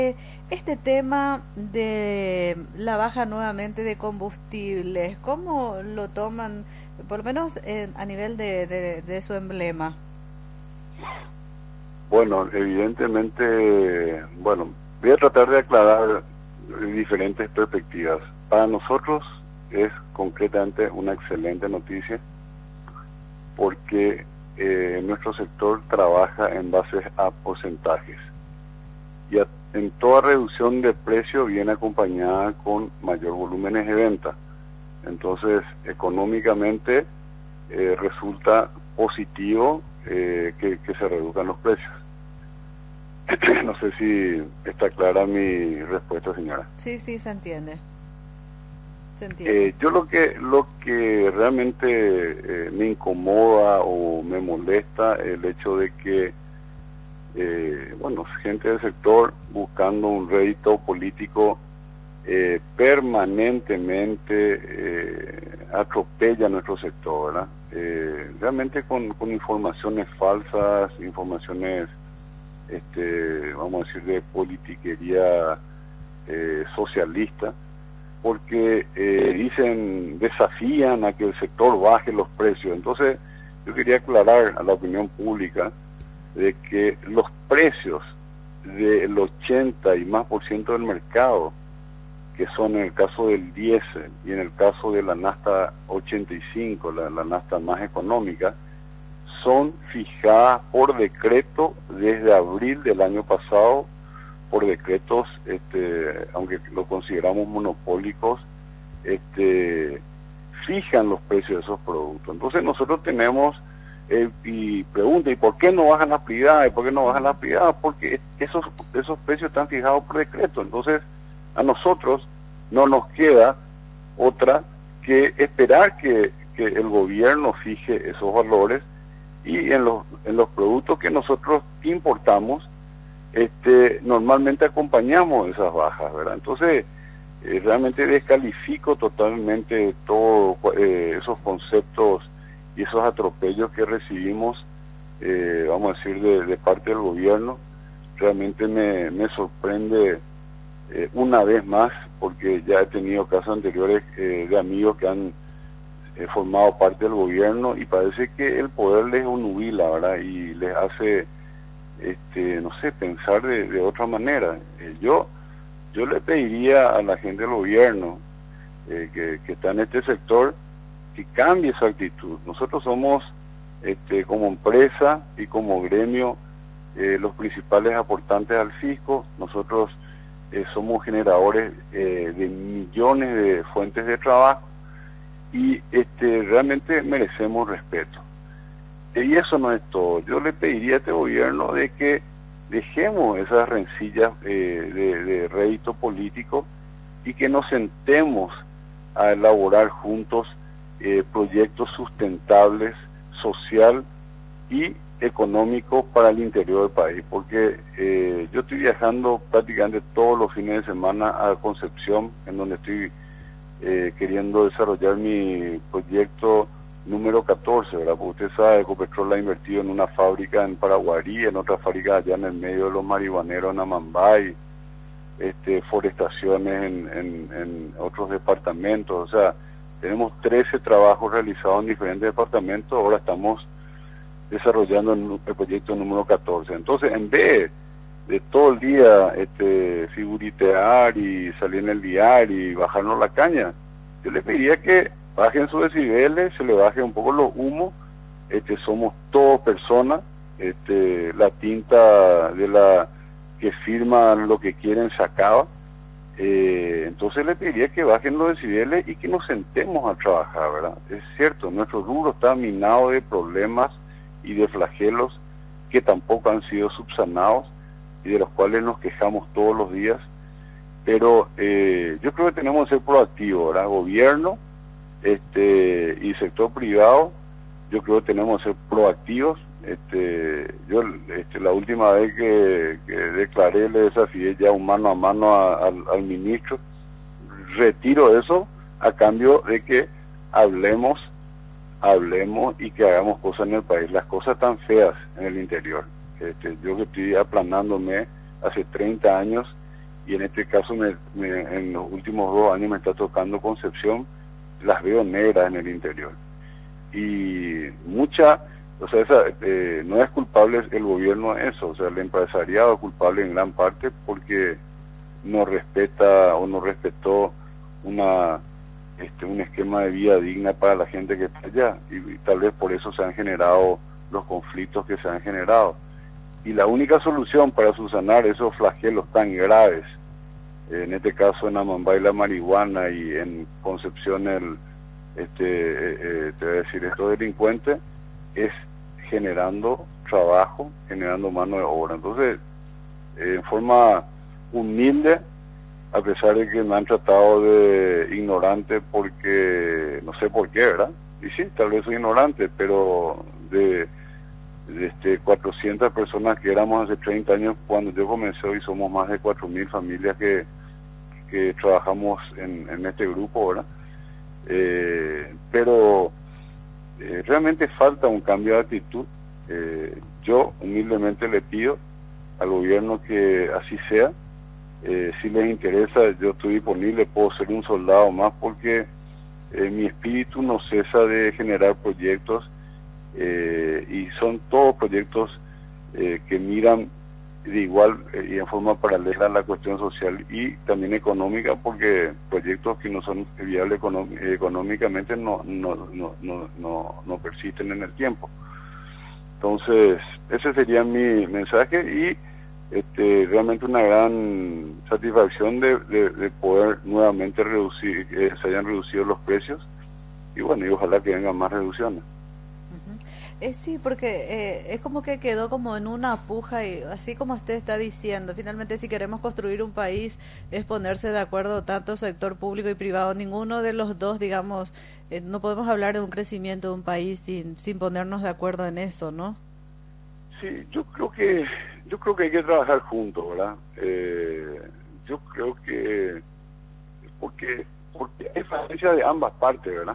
Este tema de la baja nuevamente de combustibles, ¿cómo lo toman, por lo menos a nivel de su emblema? Bueno, evidentemente, bueno, voy a tratar de aclarar diferentes perspectivas. Para nosotros es concretamente una excelente noticia porque nuestro sector trabaja en base a porcentajes y en toda reducción de precio viene acompañada con mayor volúmenes de venta. Entonces, económicamente resulta positivo que se reduzcan los precios. No sé si está clara mi respuesta, señora. Sí, sí, se entiende. Se entiende. Yo lo que realmente me incomoda o me molesta el hecho de que bueno, gente del sector buscando un rédito político permanentemente atropella nuestro sector, ¿verdad? Realmente con informaciones falsas, informaciones vamos a decir de politiquería socialista, porque desafían a que el sector baje los precios. Entonces yo quería aclarar a la opinión pública de que los precios del 80 y más por ciento del mercado, que son en el caso del diésel y en el caso de la nafta 85, la nafta más económica, son fijadas por decreto desde abril del año pasado, por decretos, aunque lo consideramos monopólicos, fijan los precios de esos productos. Entonces nosotros tenemos, y pregunta, ¿y por qué no bajan las prioridades? ¿Por qué no bajan las prioridades? Porque esos precios están fijados por decreto. Entonces a nosotros no nos queda otra que esperar que el gobierno fije esos valores, y en los productos que nosotros importamos normalmente acompañamos esas bajas, ¿verdad? Entonces realmente descalifico totalmente todos esos conceptos y esos atropellos que recibimos, vamos a decir, de parte del gobierno. Realmente me sorprende una vez más, porque ya he tenido casos anteriores de amigos que han formado parte del gobierno y parece que el poder les onubila, ¿verdad? Y les hace, no sé, pensar de otra manera. Yo le pediría a la gente del gobierno que está en este sector que cambie esa actitud. Nosotros somos, como empresa y como gremio, los principales aportantes al fisco. Nosotros somos generadores de millones de fuentes de trabajo y realmente merecemos respeto. Y eso no es todo. Yo le pediría a este gobierno de que dejemos esas rencillas de rédito político y que nos sentemos a elaborar juntos proyectos sustentables, social y económicos para el interior del país, porque yo estoy viajando prácticamente todos los fines de semana a Concepción, en donde estoy queriendo desarrollar mi proyecto número 14, ¿verdad? Porque usted sabe, Ecopetrol ha invertido en una fábrica en Paraguarí, en otra fábrica allá en el medio de los marihuaneros en Amambay, forestaciones en otros departamentos. O sea, tenemos 13 trabajos realizados en diferentes departamentos. Ahora estamos desarrollando el proyecto número 14. Entonces, en vez de todo el día figuritear y salir en el diario y bajarnos la caña, yo le pediría que bajen sus decibeles, se le baje un poco los humos. Somos todos personas, la tinta de la que firman lo que quieren se acaba. Entonces le pediría que bajen los decibeles y que nos sentemos a trabajar, ¿verdad? Es cierto, nuestro rubro está minado de problemas y de flagelos que tampoco han sido subsanados y de los cuales nos quejamos todos los días, pero yo creo que tenemos que ser proactivos, ¿verdad? Gobierno y sector privado, yo creo que tenemos que ser proactivos. Yo la última vez que declaré, le desafié ya un mano a mano al ministro. Retiro eso a cambio de que hablemos y que hagamos cosas en el país. Las cosas están feas en el interior. Yo que estoy aplanándome hace 30 años y en este caso en los últimos 2 años me está tocando Concepción, las veo negras en el interior. Y o sea, no es culpable el gobierno de eso, o sea, el empresariado es culpable en gran parte porque no respeta o no respetó un esquema de vida digna para la gente que está allá, y tal vez por eso se han generado los conflictos que se han generado. Y la única solución para subsanar esos flagelos tan graves, en este caso en Amambay la marihuana y en Concepción te voy a decir, estos delincuentes, es generando trabajo, generando mano de obra. Entonces, en forma humilde, a pesar de que me han tratado de ignorante porque, no sé por qué, ¿verdad? Y sí, tal vez soy ignorante, pero de 400 personas que éramos hace 30 años cuando yo comencé, hoy somos más de 4.000 familias que trabajamos en este grupo, ¿verdad? Pero realmente falta un cambio de actitud. Yo humildemente le pido al gobierno que así sea. Si les interesa, yo estoy disponible, puedo ser un soldado más, porque mi espíritu no cesa de generar proyectos, y son todos proyectos que miran de igual y en forma paralela a la cuestión social y también económica, porque proyectos que no son viables económicamente no persisten en el tiempo. Entonces, ese sería mi mensaje, y realmente una gran satisfacción de poder nuevamente reducir, se hayan reducido los precios, y bueno, y ojalá que vengan más reducciones. Sí, porque es como que quedó como en una puja, y así como usted está diciendo, finalmente si queremos construir un país es ponerse de acuerdo tanto sector público y privado. Ninguno de los dos, digamos, no podemos hablar de un crecimiento de un país sin ponernos de acuerdo en eso, ¿no? Sí, yo creo que hay que trabajar juntos, ¿verdad? Yo creo que porque hay falencia de ambas partes, ¿verdad?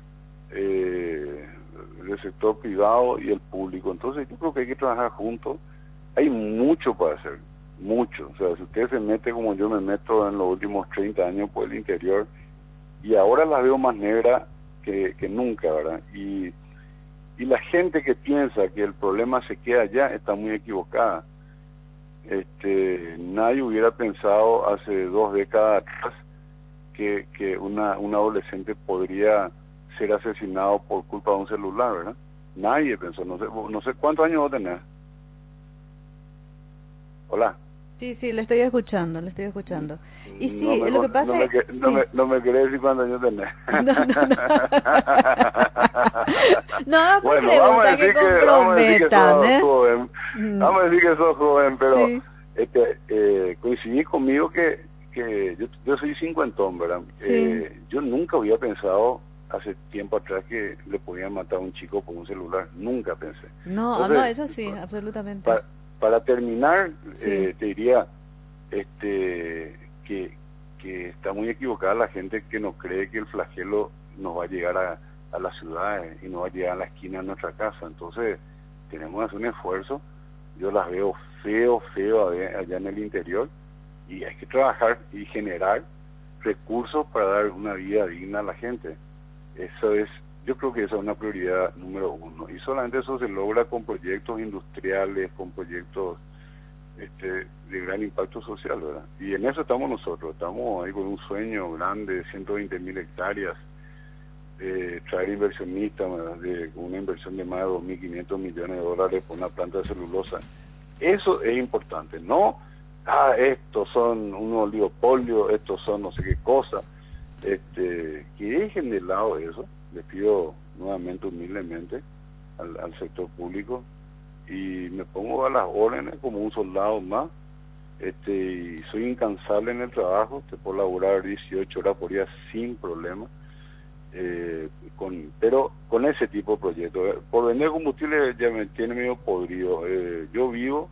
Del sector privado y el público. Entonces yo creo que hay que trabajar juntos. Hay mucho para hacer, mucho. O sea, si usted se mete como yo me meto en los últimos 30 años por el interior, y ahora la veo más negra que nunca, ¿verdad? Y la gente que piensa que el problema se queda allá está muy equivocada. Nadie hubiera pensado hace 2 décadas atrás que un adolescente podría ser asesinado por culpa de un celular, ¿verdad? Nadie pensó. No sé cuántos años vos tenés. Hola. Sí, le estoy escuchando. Y sí, lo que pasa no me querés decir cuántos años tenés. No, bueno, vamos a decir que sos joven. Vamos a decir que sos joven, pero sí. Coincidí conmigo que yo soy cincuentón, ¿verdad? Sí. Yo nunca había pensado hace tiempo atrás que le podían matar a un chico por un celular. Nunca pensé. No, Entonces, eso sí, absolutamente. Para terminar, sí. te diría que está muy equivocada la gente que no cree que el flagelo nos va a llegar a las ciudades y no va a llegar a la esquina de nuestra casa. Entonces, tenemos que hacer un esfuerzo. Yo las veo feo allá en el interior, y hay que trabajar y generar recursos para dar una vida digna a la gente. Yo creo que esa es una prioridad número 1, y solamente eso se logra con proyectos industriales, con proyectos de gran impacto social, ¿verdad? Y en eso estamos nosotros. Estamos ahí con un sueño grande de 120.000 hectáreas, traer inversionistas, con una inversión de más de $2.500 millones por una planta de celulosa. Eso es importante, no estos son un oligopolio, estos son no sé qué cosa. Que dejen de lado eso. Les pido nuevamente, humildemente, al sector público, y me pongo a las órdenes como un soldado más. Y soy incansable en el trabajo. Te puedo laburar 18 horas por día sin problema, pero con ese tipo de proyectos. Por vender combustible ya me tiene medio podrido. Yo vivo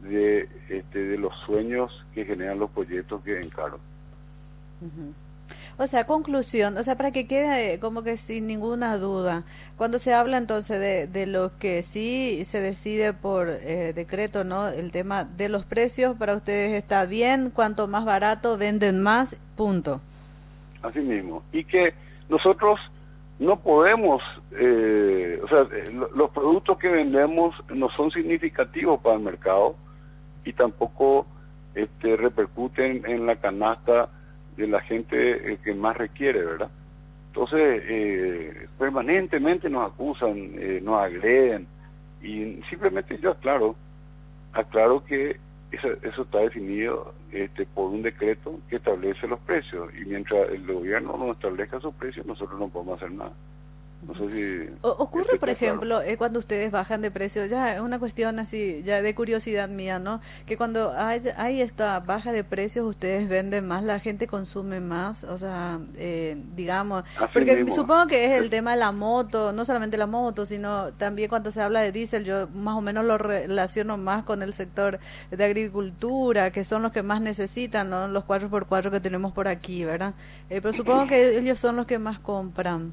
de los sueños que generan los proyectos que encaro. O sea, conclusión, o sea, para que quede como que sin ninguna duda, cuando se habla entonces de lo que sí se decide por decreto, ¿no? El tema de los precios, para ustedes está bien, cuanto más barato venden más, punto. Así mismo. Y que nosotros no podemos, o sea, los productos que vendemos no son significativos para el mercado y tampoco repercuten en la canasta de la gente que más requiere, ¿verdad? Entonces, permanentemente nos acusan, nos agreden, y simplemente yo aclaro que eso está definido por un decreto que establece los precios, y mientras el gobierno no establezca sus precios, nosotros no podemos hacer nada. No sé si Ocurre, por está claro. ejemplo, cuando ustedes bajan de precio, ya es una cuestión así, ya de curiosidad mía, ¿no? Que cuando hay esta baja de precios, ustedes venden más, la gente consume más, o sea, digamos, Así porque mismo. supongo que es el tema de la moto, no solamente la moto, sino también cuando se habla de diésel, yo más o menos lo relaciono más con el sector de agricultura, que son los que más necesitan, ¿no? Los 4x4 que tenemos por aquí, ¿verdad? Pero supongo que ellos son los que más compran.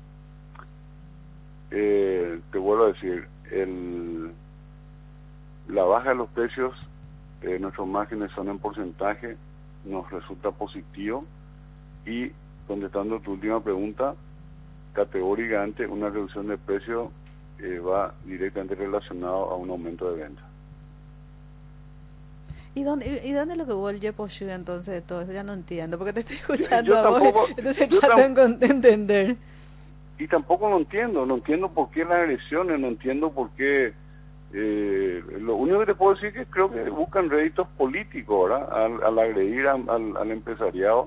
Te vuelvo a decir, la baja de los precios, nuestros márgenes son en porcentaje, nos resulta positivo, y contestando tu última pregunta, categóricamente una reducción de precio va directamente relacionado a un aumento de venta. ¿Y dónde es lo que hubo el Yeposhu entonces de todo eso? Ya no entiendo, porque te estoy escuchando Yo a vos, tampoco, entonces trato de entender. Y tampoco no entiendo por qué las agresiones, no entiendo por qué, lo único que te puedo decir es que creo que buscan réditos políticos, ¿verdad? Al agredir al empresariado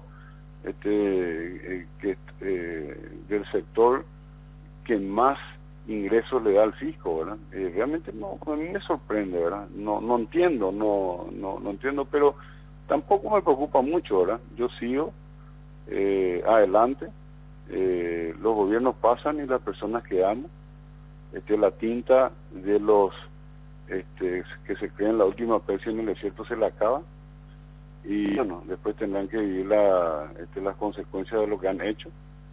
del sector que más ingresos le da al fisco, ¿verdad? Realmente no, a mí me sorprende, ¿verdad? No entiendo, no entiendo, pero tampoco me preocupa mucho, ¿verdad? Yo sigo adelante. Los gobiernos pasan y las personas quedamos. La tinta de los que se creen la última Pepsi en el desierto se la acaba, y bueno, después tendrán que vivir las consecuencias de lo que han hecho.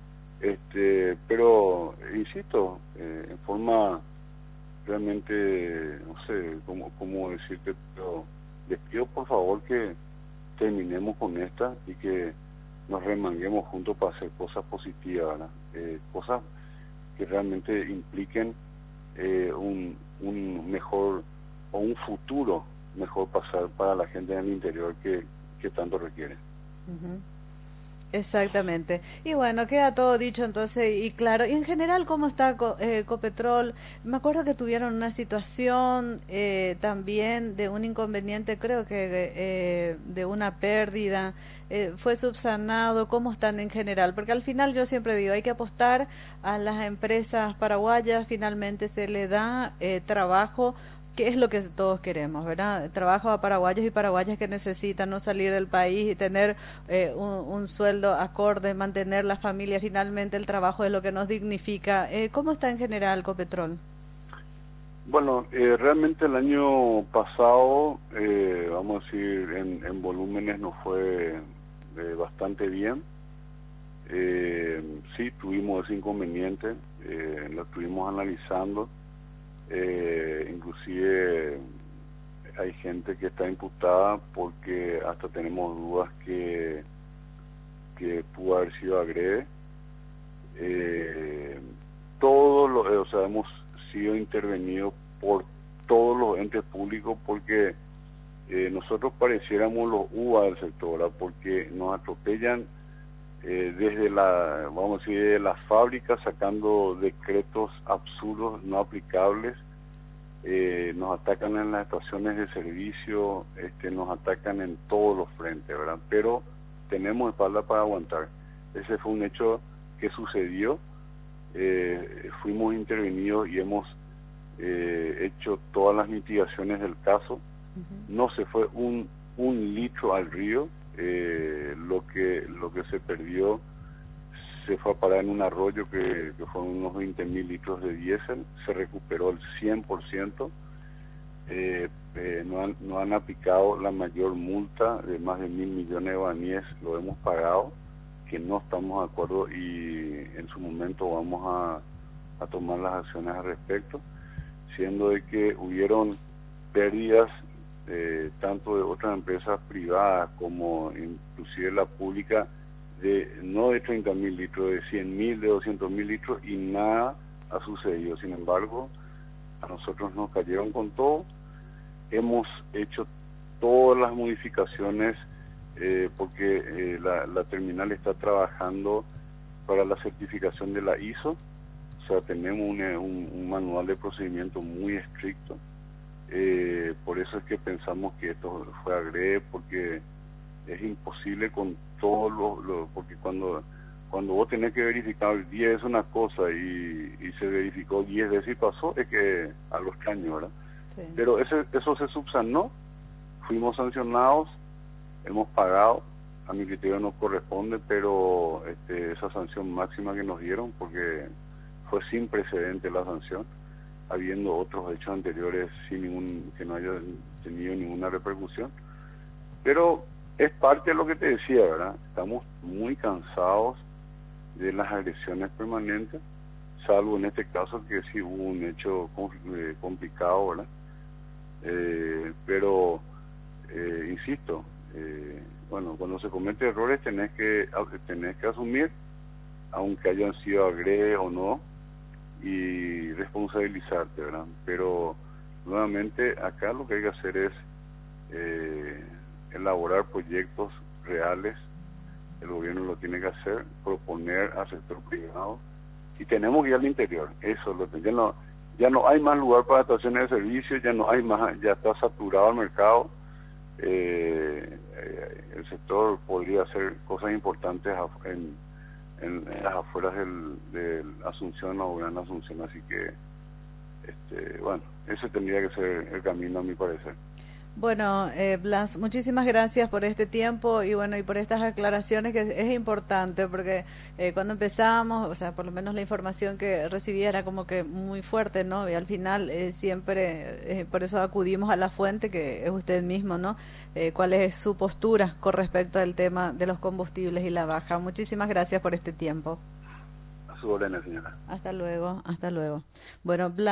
Pero insisto, en forma realmente, no sé cómo decirte, pero les pido por favor que terminemos con esta y que nos remanguemos juntos para hacer cosas positivas, ¿verdad? Cosas que realmente impliquen un mejor o un futuro mejor pasar para la gente en el interior que tanto requiere. Exactamente. Y bueno, queda todo dicho entonces y claro. Y en general, ¿cómo está Copetrol? Me acuerdo que tuvieron una situación también de un inconveniente, creo que de una pérdida. ¿Fue subsanado? ¿Cómo están en general? Porque al final yo siempre digo, hay que apostar a las empresas paraguayas, finalmente se le da trabajo, que es lo que todos queremos, ¿verdad? Trabajo a paraguayos y paraguayas que necesitan no salir del país y tener un sueldo acorde, mantener la familia. Finalmente el trabajo es lo que nos dignifica. ¿Cómo está en general Copetrol? Bueno, realmente el año pasado, vamos a decir, en volúmenes nos fue bastante bien. Sí, tuvimos ese inconveniente, lo estuvimos analizando. Inclusive hay gente que está imputada porque hasta tenemos dudas que pudo haber sido agrede. O sea, hemos sido intervenidos por todos los entes públicos porque nosotros pareciéramos los UBA del sector, ¿verdad? Porque nos atropellan desde vamos a decir, de las fábricas, sacando decretos absurdos, no aplicables. Nos atacan en las estaciones de servicio, nos atacan en todos los frentes, ¿verdad? Pero tenemos espalda para aguantar. Ese fue un hecho que sucedió, fuimos intervenidos y hemos hecho todas las mitigaciones del caso. No se fue un litro al río, lo que se perdió se fue a parar en un arroyo que fueron unos 20.000 litros de diésel, se recuperó el 100%. No han aplicado la mayor multa de más de 1.000 millones de guaraníes, lo hemos pagado, que no estamos de acuerdo y en su momento vamos a tomar las acciones al respecto, siendo de que hubieron pérdidas tanto de otras empresas privadas como inclusive la pública, no de 30.000 litros, de 100.000, de 200.000 litros, y nada ha sucedido. Sin embargo, a nosotros nos cayeron con todo. Hemos hecho todas las modificaciones porque la terminal está trabajando para la certificación de la ISO. O sea, tenemos un manual de procedimiento muy estricto. Por eso es que pensamos que esto fue agrede, porque es imposible con todo porque cuando vos tenés que verificar 10 es una cosa y se verificó 10 veces y pasó, es que a los caños, ¿verdad? Sí. Pero eso se subsanó, fuimos sancionados, hemos pagado, a mi criterio no corresponde, pero esa sanción máxima que nos dieron, porque fue sin precedente la sanción, habiendo otros hechos anteriores que no haya tenido ninguna repercusión. Pero es parte de lo que te decía, ¿verdad? Estamos muy cansados de las agresiones permanentes, salvo en este caso que sí hubo un hecho complicado, ¿verdad? Pero insisto, bueno, cuando se cometen errores tenés que asumir, aunque hayan sido agrede o no, y responsabilizarte, ¿verdad? Pero nuevamente acá lo que hay que hacer es elaborar proyectos reales. El gobierno lo tiene que hacer, proponer al sector privado, y tenemos que ir al interior. Eso ya no hay más lugar para estaciones de servicio, ya está saturado el mercado. El sector podría hacer cosas importantes en las afueras del Asunción o Gran Asunción, así que bueno, ese tendría que ser el camino, a mi parecer. Bueno, Blas, muchísimas gracias por este tiempo y bueno, y por estas aclaraciones, que es importante, porque cuando empezamos, o sea, por lo menos la información que recibía era como que muy fuerte, ¿no? Y al final siempre, por eso acudimos a la fuente, que es usted mismo, ¿no? ¿Cuál es su postura con respecto al tema de los combustibles y la baja? Muchísimas gracias por este tiempo. A su orden, señora. Hasta luego, hasta luego. Bueno, Blas.